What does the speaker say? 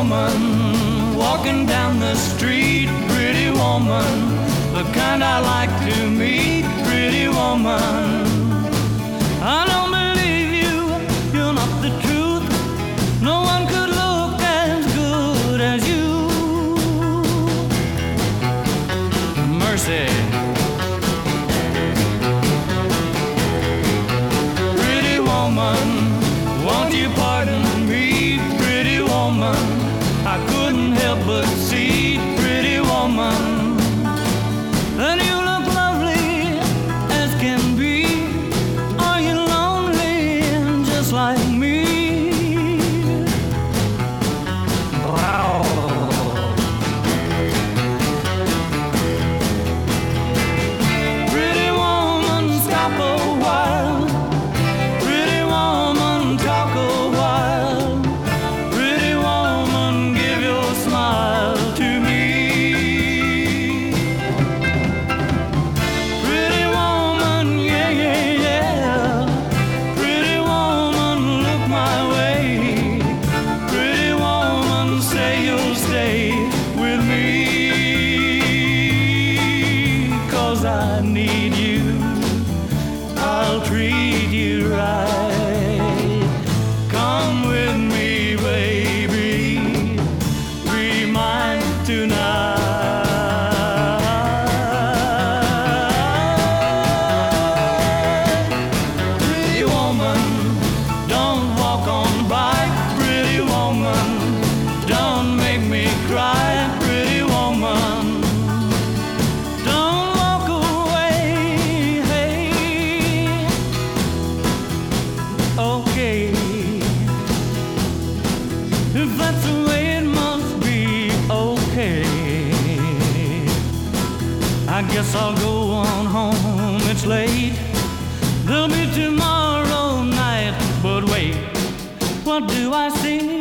woman walking down the street, pretty woman, the kind I like to meet, pretty woman. I don't believe you, you're not the truth. No one could look as good as you. Mercy. Pretty woman, won't you pardon me, pretty woman? I couldn't help but see, pretty woman, that you look lovely as can be. Are you lonely just like me? Wow. Pretty woman, stop a while. Pretty woman, talk a while. Pretty woman, give your smile to me. Pretty woman, yeah, yeah, yeah. Pretty woman, look my way. Pretty woman, say you'll stay with me. 'Cause I need you, I'll treat you right. Come with me, baby, be mine tonight. Pretty woman, don't walk on by. Pretty woman, don't make me cry. Pretty woman, don't walk away. Hey, okay, if that's the way it must be, okay. I guess I'll go on home, it's late. There'll be tomorrow night, but wait, what do I see?